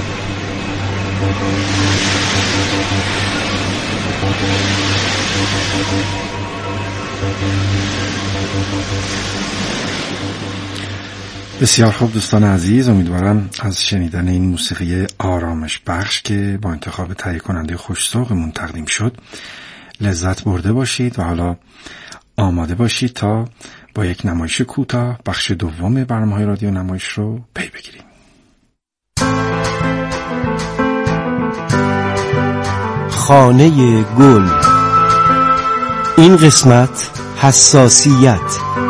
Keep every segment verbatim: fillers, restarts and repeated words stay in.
بسیار خوب دوستان عزیز، امیدوارم از شنیدن این موسیقی آرامش بخش که با انتخاب تهیه کننده خوش‌ذوقمون تقدیم شد لذت برده باشید و حالا آماده باشید تا با یک نمایش کوتاه بخش دوم برنامه‌های رادیو نمایش رو پی بگیریم. خانه گل. این قسمت حساسیت.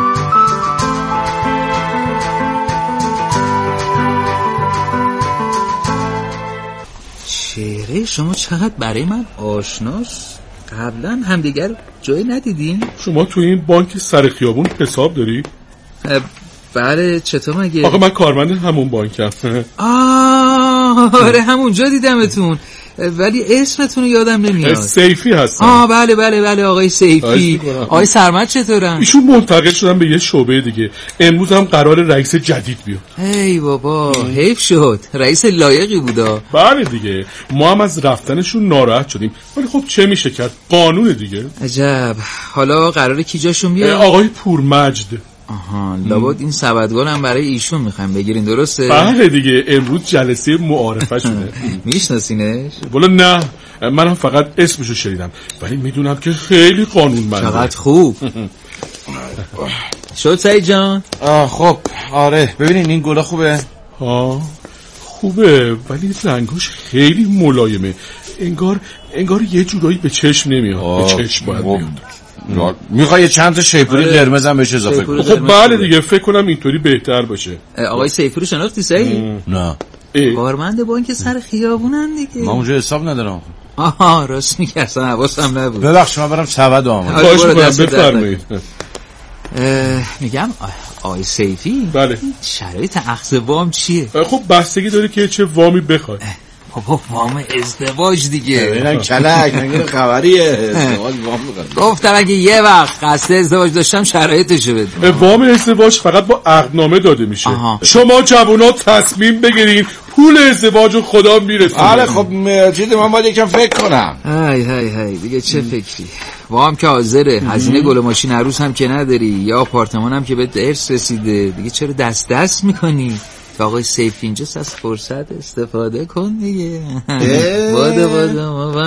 چهره شما چقدر برای من آشناست. قبلا همدیگر جایی ندیدیم؟ شما تو این بانک سر خیابون حساب داری؟ بله. چطور مگه؟ آقا من کارمند همون بانکم. آه آره همونجا دیدمتون، ولی اسمتون رو یادم نمیاد. سیفی هستم. آه بله بله بله آقای سیفی. آقای سرمد چطورن؟ ایشون منتقل شدن به یه شعبه دیگه. امروز هم قرار رئیس جدید بیاد. ای بابا حیف شد، رئیس لایقی بودا. بله دیگه، ما هم از رفتنشون ناراحت شدیم، ولی خب چه میشه کرد، قانون دیگه. عجب. حالا قراره کی جاشون بیاد؟ آقای پورمجد. آها لابد این سبدگان هم برای ایشون میخوایم بگیرین، درسته؟ بله دیگه، امروز جلسه معارفه شده. میشناسینش؟ والا نه، منم فقط اسمشو شنیدم، ولی میدونم که خیلی قانونمنده. چقدر خوب. شد سعید جان؟ آه خب آره، ببینین این گلا خوبه؟ ها خوبه، ولی رنگش خیلی ملایمه، انگار انگار یه جورایی به چشم نمیاد. به چشم باید بیاد. میخوای چند تا شیپوری قرمز هم بهش اضافه کنی؟ خب بله دیگه، فکر کنم اینطوری بهتر باشه. آقای سیفی رو شناختی سعید؟ نه. کارمند بانک سر خیابونن دیگه. من اونجا حساب ندارم. آها راست میگی، اصلا حواسم نبود. ببخشید من برم سبد آمد. خواهش می‌کنم بفرمایید. میگم آقای سیفی، بله شرایط اخذ وام چیه؟ خب بستگی داره که چه وامی بخوای. بابا وام ازدواج دیگه. ببینن کلک نگیر خبریه. ازدواج وام می‌خواد. گفتم اگه یه وقت قصد ازدواج داشتم شرایطشو بده. وام ازدواج فقط با عقدنامه داده میشه. آها. شما جوونا تصمیم بگیرین، پول ازدواجو خدا میرسونه. آره خب چیزی من باید یکم فکر کنم. های های های دیگه چه فکری؟ وام که حاضره، هزینه گل و ماشین عروس هم که نداری، یا آپارتمان هم که به ارث رسیده، دیگه چرا دست دست میکنی؟ که آقای سیف اینجاست، از فرصت استفاده کن دیگه. باده باده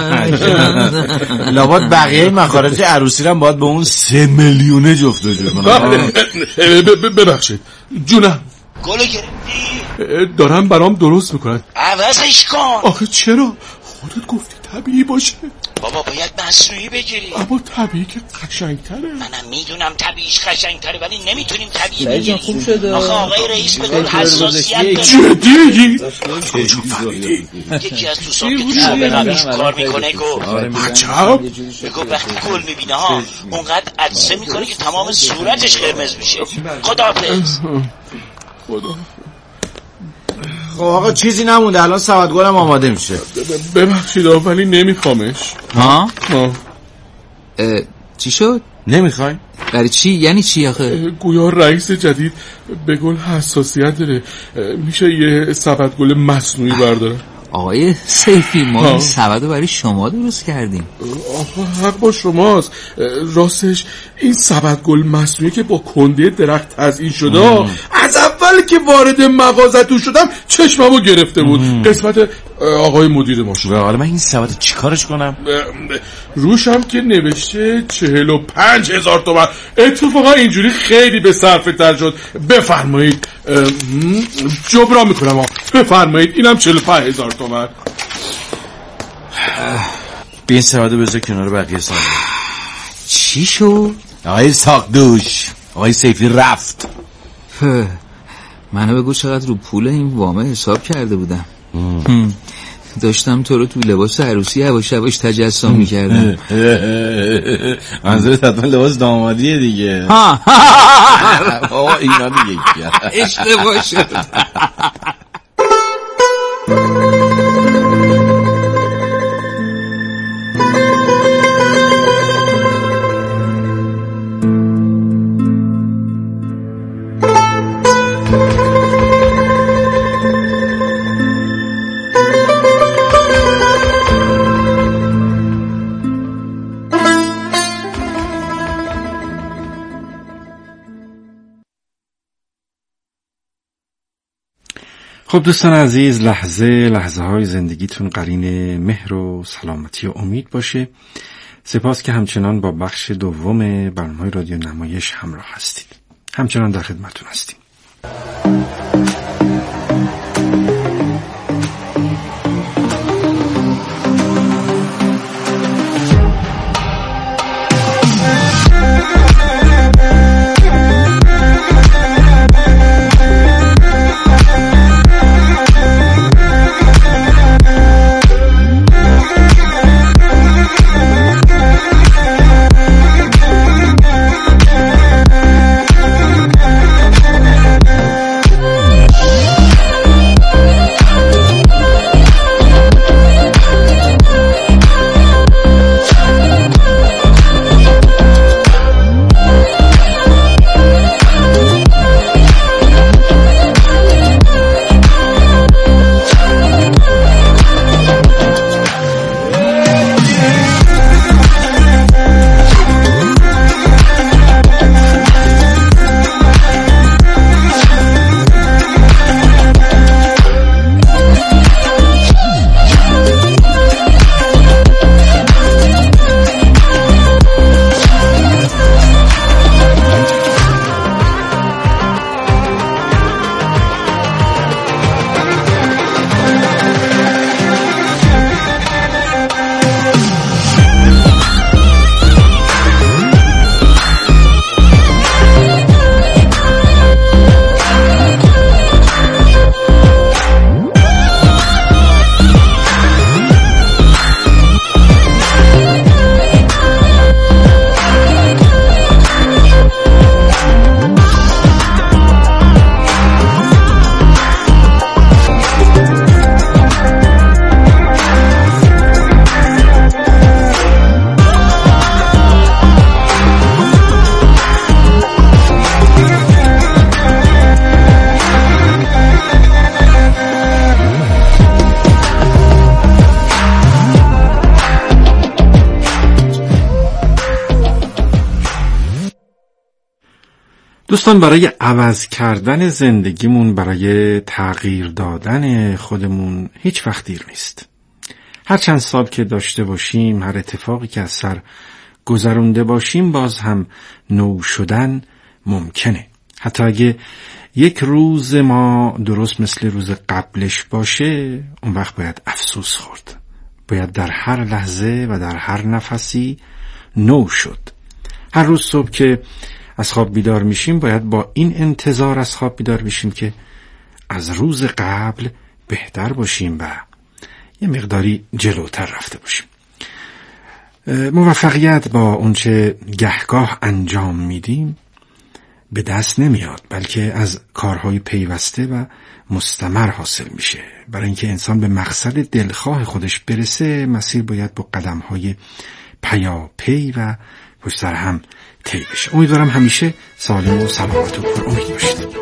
لابد بقیه مخارج عروسی هم باید به اون سه میلیونه جفت و جور کنم. ببخشید جونم، گلو گرفتی؟ دارم برام درست میکنن. عوضش کن. آخه چرا؟ خودت گفتی طبیعی باشه. بابا باید مصنوعی بگیری. اما طبیعی که قشنگ‌تره. منم میدونم طبیعیش قشنگ‌تره، ولی نمیتونیم طبیعی بگیریم. خوب شده. آخه آقای رئیس بدون حساسیت جدی میگی؟ یکی از دوستان که تو شعبه قبلیش کار میکنه گو عجب. بگو وقتی گل میبینه ها اونقدر عدسه میکنه که تمام صورتش قرمز میشه. خداحافظ. خدا. خب آقا چیزی نمونده، الان سبد گلم آماده میشه. ببخشید ولی نمیخوامش. ها؟ ها. چی شد؟ نمیخوای؟ برای چی؟ یعنی چی آخه؟ گویا رئیس جدید به گل حساسیت داره، میشه یه سبد گل مصنوعی برداره. آقای سیفی ما این سبد رو برای شما درست کردیم. آقا حق با شماست، راستش این سبد گل مصنوعی که با کنده درخت تزیین شده ام. از اول که وارد مغازتون شدم چشممو گرفته بود. ام. قسمت آقای مدیر ما شد. حالا من این سبد چیکارش کنم؟ روشم که نوشته چهل و پنج هزار تومن. اتفاقا اینجوری خیلی به صرفه تر شد. بفرمایید جبران میکنم ها. بفرمایید اینم چهل و پنج هزار تومن. بیا این سبد بذار کنار بقیه سبد. چی شد؟ آقای ساقدوش، آقای سیفی رفت. منو بگو چقدر رو پول این وامه حساب کرده بودم. داشتم تو رو تو لباس عروسی یواش یواش تجسم می‌کردم. منظورت حتما لباس دامادیه دیگه. ها بابا اینا دیگه اشتباه شد. خب دوستان عزیز، لحظه لحظه های زندگیتون قرین مهر و سلامتی و امید باشه. سپاس که همچنان با بخش دوم برنامه رادیو نمایش همراه هستید. همچنان در خدمتتون هستیم. دوستان، برای عوض کردن زندگیمون، برای تغییر دادن خودمون هیچ وقت دیر نیست. هر چند سال که داشته باشیم، هر اتفاقی که از سر گذرونده باشیم، باز هم نو شدن ممکنه. حتی اگه یک روز ما درست مثل روز قبلش باشه، اون وقت باید افسوس خورد. باید در هر لحظه و در هر نفسی نو شد. هر روز صبح که از خواب بیدار میشیم، باید با این انتظار از خواب بیدار بشیم که از روز قبل بهتر باشیم و یه مقداری جلوتر رفته باشیم. موفقیت با اونچه گهگاه انجام میدیم به دست نمیاد، بلکه از کارهای پیوسته و مستمر حاصل میشه. برای اینکه انسان به مقصد دلخواه خودش برسه، مسیر باید با قدمهای پیاپی و پشت سر هم طی بشه. امیدوارم همیشه سالم و سلامت و پر امید باشید.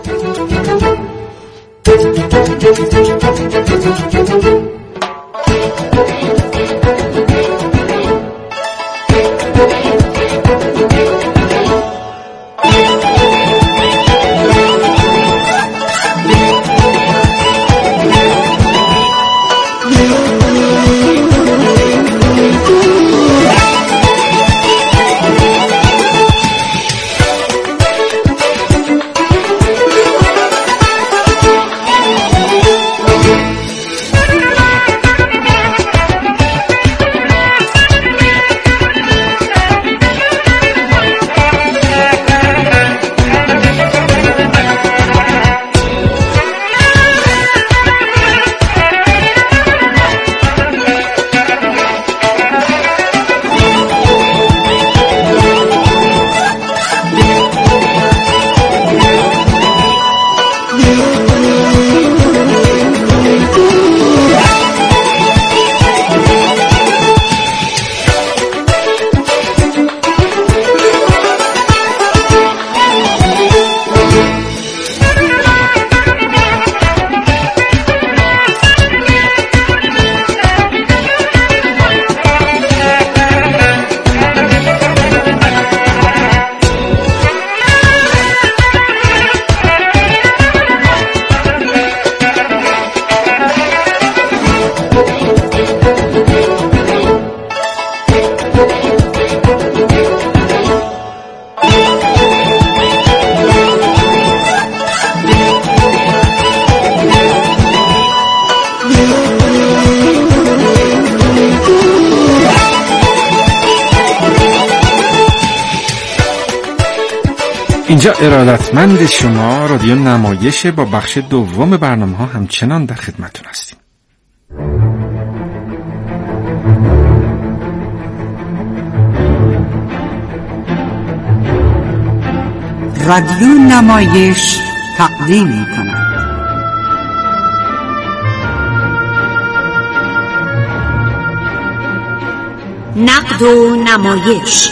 اینجا ارادتمند شما رادیو نمایش با بخش دوم برنامه ها همچنان در خدمتتون هستیم. رادیو نمایش تقدیم می‌کند نقد و نمایش.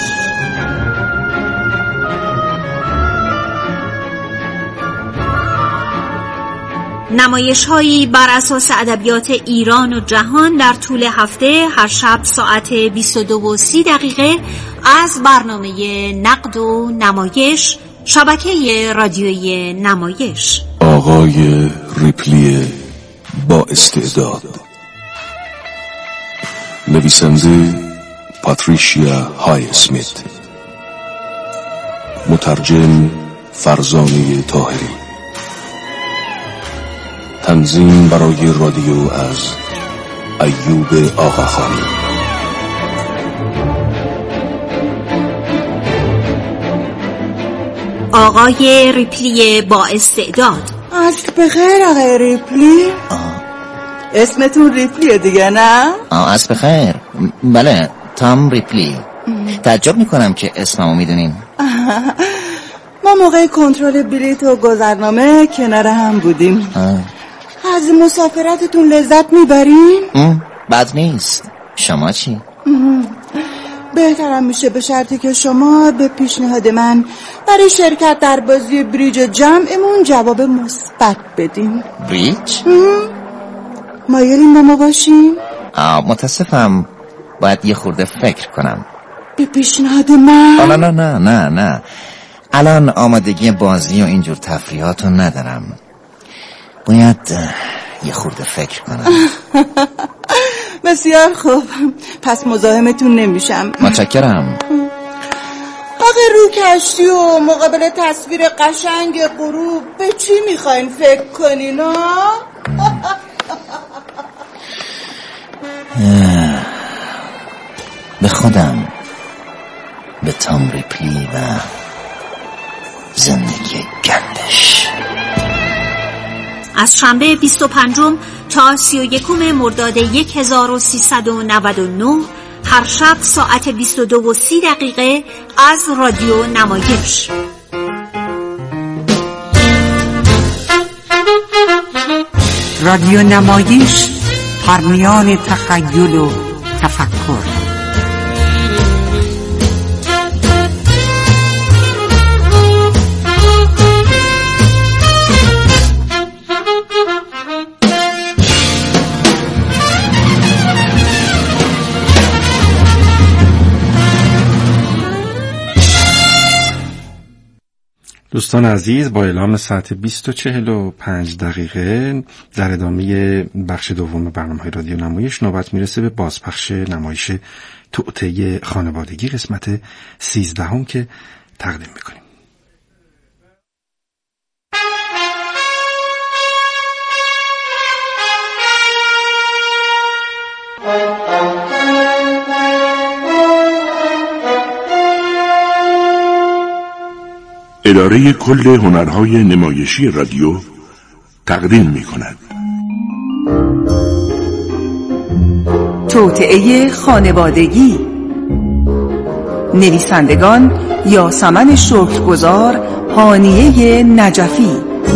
نمایش‌هایی بر اساس ادبیات ایران و جهان در طول هفته هر شب ساعت بیست و دو و سی دقیقه از برنامه نقد و نمایش شبکه رادیویی نمایش. آقای ریپلی با استعداد. نویسنده پاتریشیا های اسمیت. مترجم فرزانه طاهری. تنظیم برای رادیو از ایوب آقاخانی. آقای ریپلی با استعداد. عصر بخیر آقای ریپلی. آه. اسمتون ریپلیه دیگه نه؟ آه عصر بخیر. بله تام ریپلی. تعجب میکنم که اسممو میدونین. ما موقع کنترل بلیط و گذرنامه کنار هم بودیم. آه. از مسافرتتون لذت میبرین؟ بد نیست. شما چی؟ بهترم میشه به شرطی که شما به پیشنهاد من برای شرکت در بازی بریج جمعمون جواب مثبت بدین. بریج؟ مایلین با ما باشیم؟ آه متاسفم، باید یه خورده فکر کنم. به پیشنهاد من؟ آه نه نه نه نه نه الان آمادگی بازی و اینجور تفریحاتو ندارم. باید یه خورده فکر کنم. بسیار خوب، پس مزاحمتون نمیشم. متشکرم. آقا رو کشتی و مقابل تصویر قشنگ غروب به چی میخواین فکر کنین ها؟ به خودم، به تام ریپلی و زندگی گندش. از شنبه بیست و پنجم تا سی و یکم مرداد هزار و سیصد و نود و نه هر شب ساعت بیست و دو و سی دقیقه از رادیو نمایش. رادیو نمایش، پرمیان تخیل و تفکر. دوستان عزیز، با اعلام ساعت بیست و چهل و پنج دقیقه در ادامه بخش دوم برنامه رادیو نمایش نوبت میرسه به بازپخش نمایش توطئه خانوادگی قسمت سیزدهم که تقدیم میکنیم. اداره کل هنرهای نمایشی رادیو تقدیم می کند توطئه خانوادگی. نویسندگان یاسمن شکرگزار، هانیه نجفی.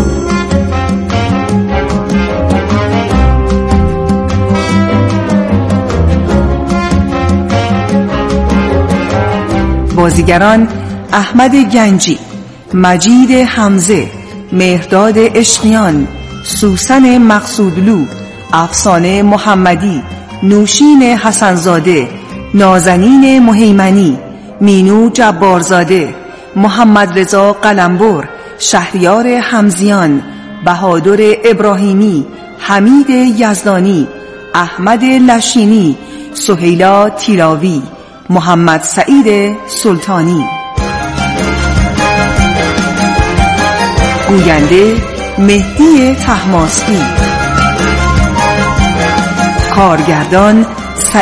بازیگران: احمد گنجی، مجید حمزه، مهرداد عشقیان، سوسن مقصودلو، افسانه محمدی، نوشین حسنزاده، نازنین مهیمنی، مینو جبارزاده، محمد رضا قلمبر، شهریار حمزیان، بهادر ابراهیمی، حمید یزدانی، احمد لشینی، سهیلا تیراوی، محمد سعید سلطانی. گوینده: مهدی طهماسبی. کارگردان: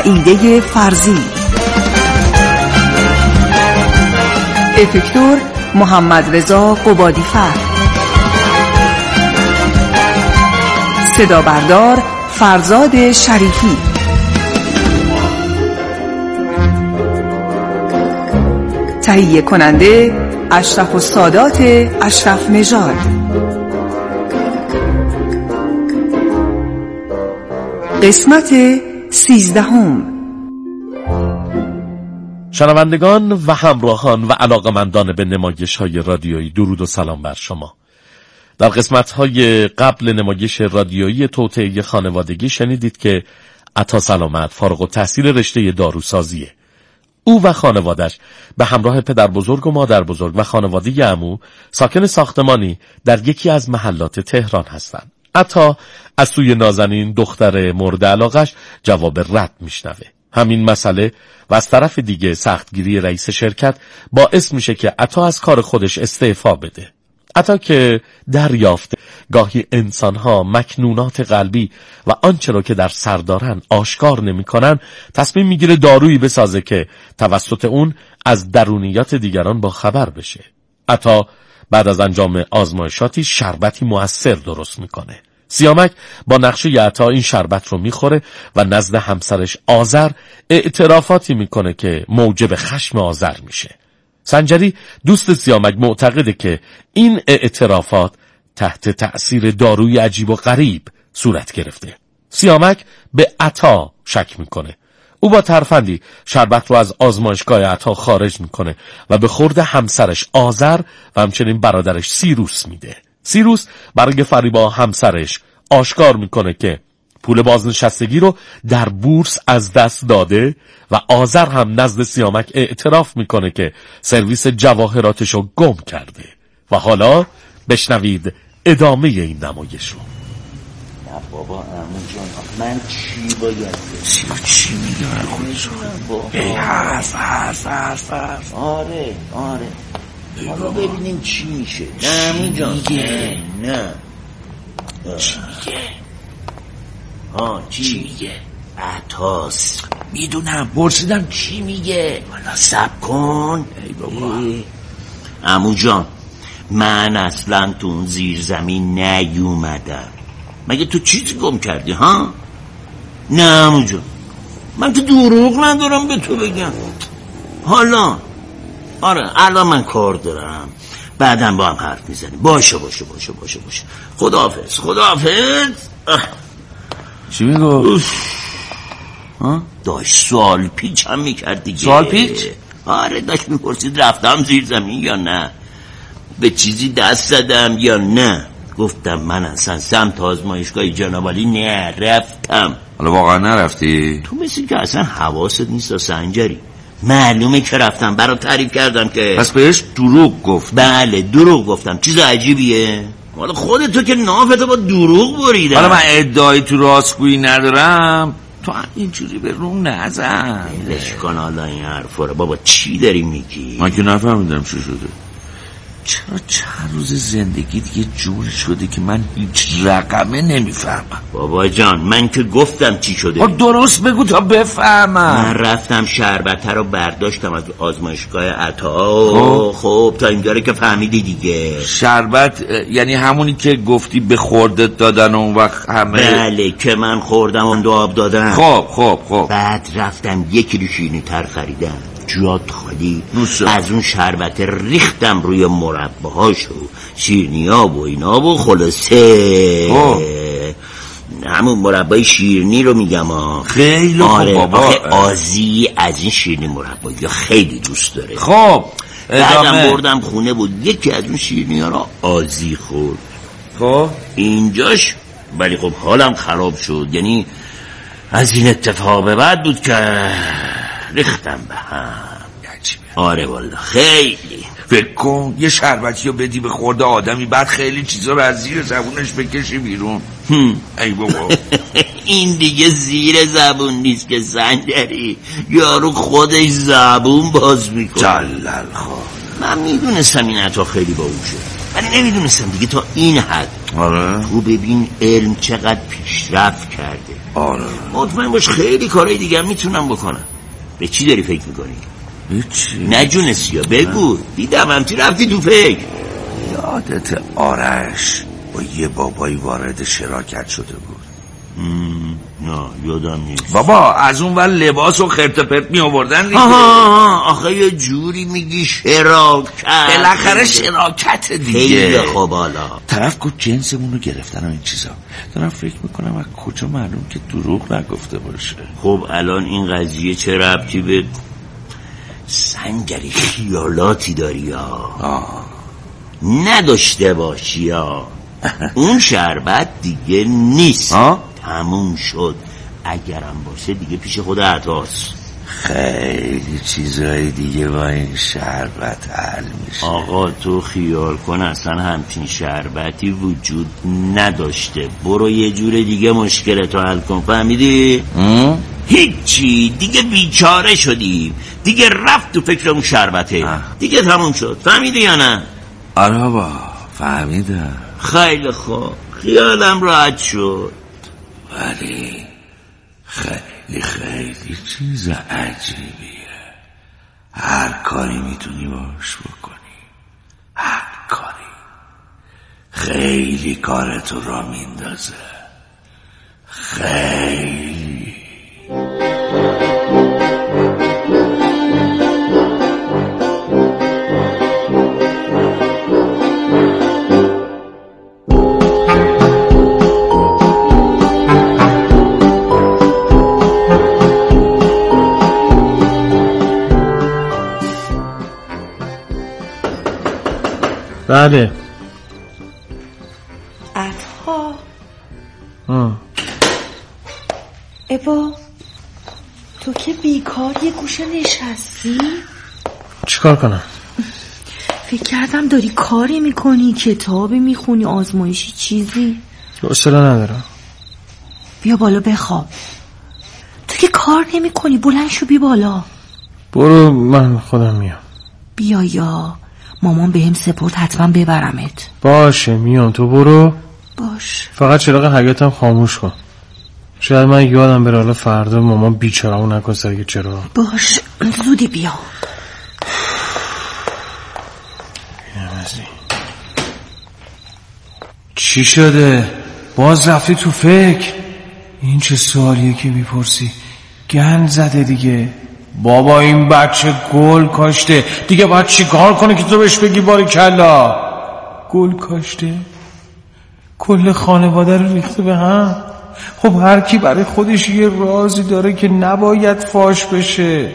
سعیده فرزی. افکتور: محمد رضا قبادی‌فر. صدا بردار فرزاد شریفی. تهیه کننده اشرف السادات اشرف نژاد. قسمت سیزدهم. شنوندگان و همراهان و علاقمندان به نمایش‌های رادیویی، درود و سلام بر شما. در قسمت‌های قبل نمایش رادیویی توطئه خانوادگی شنیدید که عطا سلامت فارغ التحصیل رشته داروسازیه. او و خانوادش به همراه پدر بزرگ و مادر بزرگ و خانواده عمو ساکن ساختمانی در یکی از محلات تهران هستند. عطا از سوی نازنین دختر مورد علاقش جواب رد میشنوه. همین مسئله و از طرف دیگه سختگیری رئیس شرکت باعث میشه که عطا از کار خودش استعفا بده. عطا که دریافته گاهی انسانها مکنونات قلبی و آنچه را که در سر دارن آشکار نمی‌کنن، تصمیم میگیره دارویی بسازه که توسط اون از درونیات دیگران با خبر بشه. عطا بعد از انجام آزمایشاتی شربتی مؤثر درست میکنه. سیامک با نقشه عطا این شربت رو میخوره و نزد همسرش آذر اعترافاتی میکنه که موجب خشم آذر میشه. سنجری دوست سیامک معتقده که این اعترافات تحت تأثیر داروی عجیب و غریب صورت گرفته. سیامک به عطا شک میکنه. او با ترفندی شربت رو از آزمایشگاه عطا خارج میکنه و به خورد همسرش آذر و همچنین برادرش سیروس میده. سیروس برای فریب همسرش آشکار میکنه که پول بازنشستگی رو در بورس از دست داده و آذر هم نزد سیامک اعتراف میکنه که سرویس جواهراتش رو گم کرده. و حالا بشنوید ادامه این نمایش رو. نه بابا عمو جان، من چی باید چی چی میگه من خودشون ای حرف حرف حرف حرف آره آره حالا ببینیم چی میشه. نه عمو جان میگه نه چی میگه ها چی میگه عطاس میدونم پرسیدم چی میگه. حالا صبر کن. ای بابا عمو جان، من اصلا تو اون زیر زمین نیومدم. مگه تو چیزی گم کردی ها؟ نه عمو جان، من تو دروغ ندارم به تو بگم. حالا آره الان من کار دارم، بعدم با هم حرف میزنیم. باشه باشه باشه باشه باشه خداحافظ خداحافظ. چی میگو؟ ها؟ داشت سوال پیچ هم میکرد دیگه. سوال پیچ؟ آره داشت میپرسید رفتم زیر زمین یا نه، به چیزی دست زدم یا نه. گفتم من اصلا سمت آزمایشگاه جناب عالی نرفتم. حالا واقعا نرفتی؟ تو مثل که اصلا حواست نیست سنجری. معلومه که رفتم، برات تعریف کردم که. پس بهش دروغ گفت؟ بله دروغ گفتم. چیز عجیبیه؟ حالا خودتو که نافتو با دروغ بریدم. حالا من ادعایی تو راستگویی ندارم، تو هم اینجوری به روم نزن. لش کن حالا این حرفا رو. بابا چی داری میگی؟ من که نفهمیدم چی شده. چرا چند روز زندگی دیگه جور شده که من هیچ رقمه نمیفهمم. بابا جان من که گفتم چی شده. درست بگو تا بفهمم. من رفتم شربته رو برداشتم از آزمایشگاه عطا. خب خب تا اینجا که فهمیدی دیگه. شربت یعنی همونی که گفتی به خوردت دادن اون وقت همه؟ بله که من خوردم اون دو آب دادن. خب خب خب بعد رفتم یک کیلو شیرینی تر خریدم، جات خالی. از اون شربت ریختم روی مرباهاش و شیرنیا و اینا و خلاصه همون مربای شیرنی رو میگم ها. خیلی آره خوب بابا. آزی از این شیرنی مربایی خیلی دوست داره. خب بعدم بردم خونه بود یکی از اون شیرنی ها رو آزی خورد. خب اینجاش ولی خب حالم خراب شد. یعنی از این اتفاق به بعد بود که ریختم به هم. آره والا خیلی. فکر کن یه شربتی رو بدی به خورده آدمی، بعد خیلی چیزا رو از زیر زبونش بکشی بیرون. ای بابا این دیگه زیر زبون نیست که سنجری، یارو خودش زبون باز میکنه. جلل خواه. من میدونستم این عطا خیلی باهوشه، ولی نمیدونستم دیگه تا این حد. آره تو ببین علم چقدر پیشرفت کرده. آره مطمئن باش خیلی کارهای دیگه میتونم بکنم. به چی داری فکر میکنی؟ هیچی نجونستی یا بگو. دیدم همچی رفتی تو فکر. یادت آرش با یه بابایی وارد شراکت شده بود؟ نه یادم نیست بابا. از اون ور لباس و خرت و پرت می آوردن دیگه. آخه یه جوری میگی شراکت، بالاخره شراکت دیگه. خیلی خوب. حالا طرف گفت جنسمون رو گرفتن و این چیزا. دارم فکر میکنم از کجا معلوم که دروغ نگفته باشه. خب الان این قضیه چه ربطی به سنگری خیالاتی داری یا نداشته باشی یا اون شربت دیگه نیست. تموم شد. اگرم باشه دیگه پیش خود عطاست. خیلی چیزای دیگه با این شربت حل میشه. آقا تو خیال کن اصلا همچین شربتی وجود نداشته. برو یه جور دیگه مشکلتو حل کن. فهمیدی؟ هیچی دیگه بیچاره شدیم دیگه. رفت تو فکر اون شربته. اه. دیگه تموم شد. فهمیدی یا نه؟ آره بابا فهمیدم. خیلی خوب. خیالم راحت شد. ولی خیلی خیلی چیز عجیبیه. هر کاری میتونی باش بکنی. هر کاری. خیلی کارتو را میندازه. خیلی. بله. عطا. آه. ابا تو که بیکار یه گوشه نشستی؟ چیکار کنم؟ فکر کردم داری کاری میکنی، کتابی میخونی، آزمایشی چیزی. حوصله ندارم. بیا بالا بخواب. تو که کار نمیکنی، بلند شو بی بالا. برو من خودم میام. بیا یا مامان بهم سپرد حتما ببرمت. باشه میام، تو برو. باش. فقط چراغ حیاتم خاموش کن. شاید من یادم بره حالا فردا مامان بیچاره‌مو نکنه اگه چرا. باش زودی بیا. چی شده؟ باز رفتی تو فکر؟ این چه سوالیه که میپرسی؟ گند زده دیگه. بابا این بچه گل کاشته دیگه. باید چی کار کنه که تو بهش بگی باری کلا؟ گل کاشته؟ کل خانواده رو ریخته به هم. خب هر کی برای خودش یه رازی داره که نباید فاش بشه.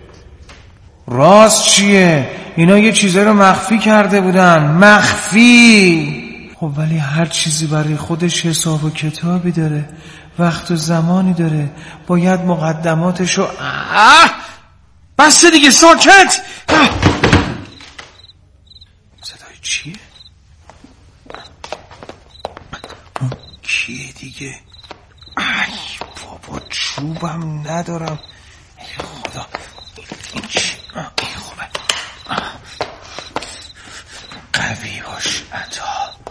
راز چیه؟ اینا یه چیزایی رو مخفی کرده بودن. مخفی. خب ولی هر چیزی برای خودش حساب و کتابی داره، وقت و زمانی داره، باید مقدماتشو. آه بس دیگه ساکت. صدای چیه؟ کیه دیگه؟ ای بابا چوبم ندارم. ای خدا این چی؟ ای خوبه. قوی باش عطا.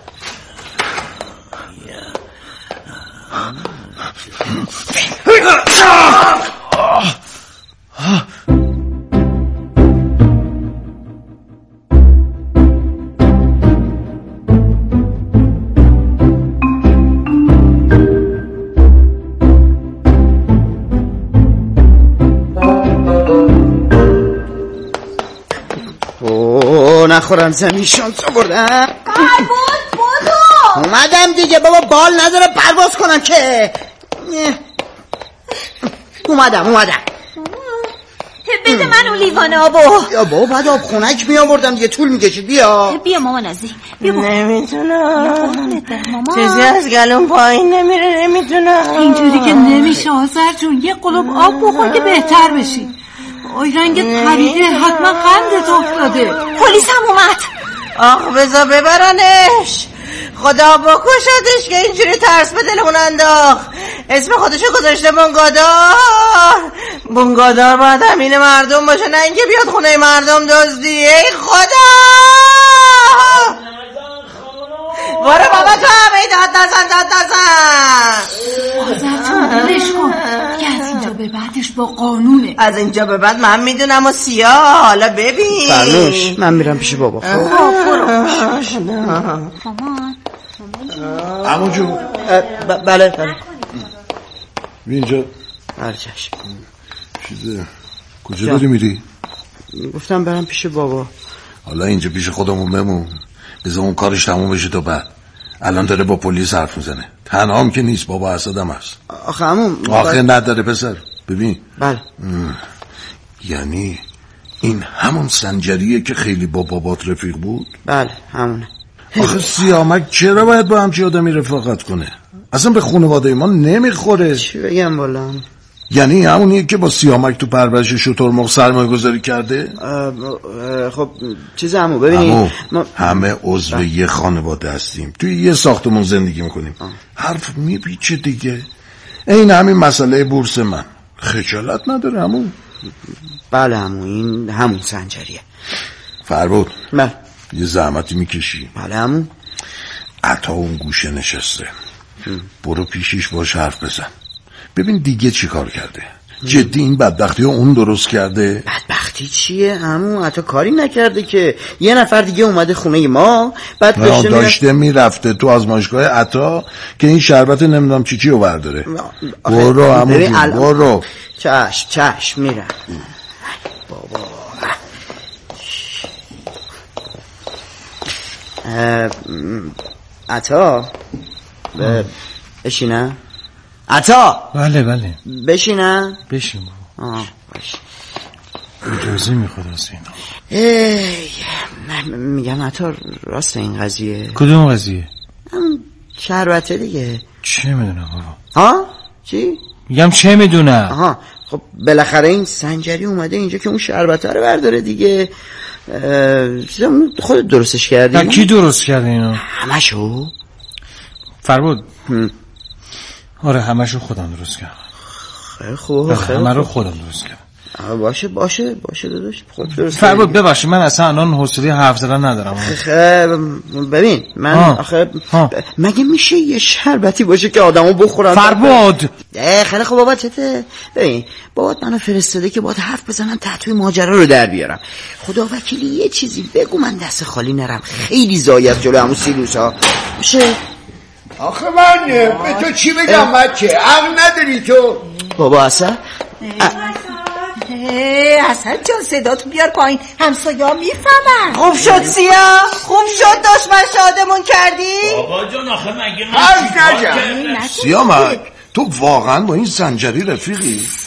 نخورم زمین شانس آوردم. پرواز بودو اومدم دیگه بابا. بال نداره پرواز کنم که. اومدم اومدم بده من اون لیوان آبو. یا بابا بعد آب خونک می آوردم دیگه. طول میکشید. بیا بیا مامان ازی. بیا نمیتونم. چیزی از گلوم پایین نمیره. نمیتونم. اینجوری که نمیشه آذر جون. یه قلوب آب بخور که بهتر بشی. آی رنگت پریده. حتما قندت افتاده. پلیس هم اومد. آخ بذار ببرنش. خدا بکشتش که اینجوری ترس به دلمون انداخت. اسم خودشو گذاشته بنگادار. بنگادار باید همین مردم باشه، نه اینکه بیاد خونه مردم دزدی. ای خدا برو بابا تو همه داد نزن داد نزن. آذر جون بلش کن. دیگه از اینجا به بعدش با قانونه. از اینجا به بعد من میدونم و سیاه. حالا ببین فرنوش من میرم پیش بابا. عمو جون. بله بله اینجا. بله چشم. چیزه کجا داری میری؟ گفتم برم پیش بابا. حالا اینجا پیش خودمون بمون، بذار اون کارش تموم بشه تا بعد. الان داره با پلیس حرف میزنه. تنها هم که نیست، بابا اسدم هست. آخه همون آخه نداره پسر. ببین بله ام. یعنی این همون سنجریه که خیلی با بابات رفیق بود؟ بله همونه. آخه سیامک چرا باید با همچی آدمی رفاقت کنه؟ اصلا به خانواده ما نمیخوره. چی بگم والا؟ یعنی همونیه که با سیامک تو پرورش شترمرغ سرمایه گذاری کرده؟ خب چیز عمو ببینید ما... همه عضو یه خانواده هستیم، توی یه ساختمون زندگی میکنیم. آه. حرف میپیچه دیگه. این همین مسئله بورس من، خجالت نداره عمو؟ بله عمو این همون سنجریه. فربود بله یه زحمتی میکشی؟ بله عمو. عطا اون گوشه نشسته، برو پیشیش باش حرف بزن، ببین دیگه چی کار کرده. جدی این بدبختی اون درست کرده؟ بدبختی چیه عمو؟ حتی کاری نکرده که. یه نفر دیگه اومده خونه ما بعد داشته, داشته میرفته تو آزمایشگاه عطا که این شربت نمیدونم چی چی رو برداره. برو عمو جون برو. چشم چشم میرم. بابا عطا بشینم. عطا بله بله بشینم. بشین بابا. آه باش. اجازه میخواد از اینا. ای میگم عطا راست این قضیه؟ کدوم قضیه؟ هم شربته دیگه. چه میدونم بابا. ها چی؟ میگم چه میدونم. آها خب بالاخره این سنجری اومده اینجا که اون شربته رو برداره دیگه. خودت درستش کردی؟ کی درست کرده اینو؟ همشو؟ فربود آره همشو خودم درست کردم. خیلی خوب. همه رو خودم درست کردم. باشه باشه باشه داداش خود درست. فربود ببخشید من اصلا الان حوصله حرف زدن ندارم. ببین من آه. آخه ب... مگه میشه یه شربتی باشه که آدمو بخورن؟ فربود خیلی خوب بابا چته. ببین بابات منو فرستاده که باهات حرف بزنم تحتوی ماجرا رو در بیارم. خدا وکیلی یه چیزی بگو من دست خالی نرم. خیلی زایت جلو همون سیلوسا میشه. آخه من به تو چی بگم بچه؟ عقل نداری تو؟ بابا اصلا حسن جان صدا تو بیار پایین، همسایا میفهمن. خوب شد سیا، خوب شد دشمن شادمون کردی. بابا جان آخه مگه من سیامک تو واقعا با این سنجری رفیقی؟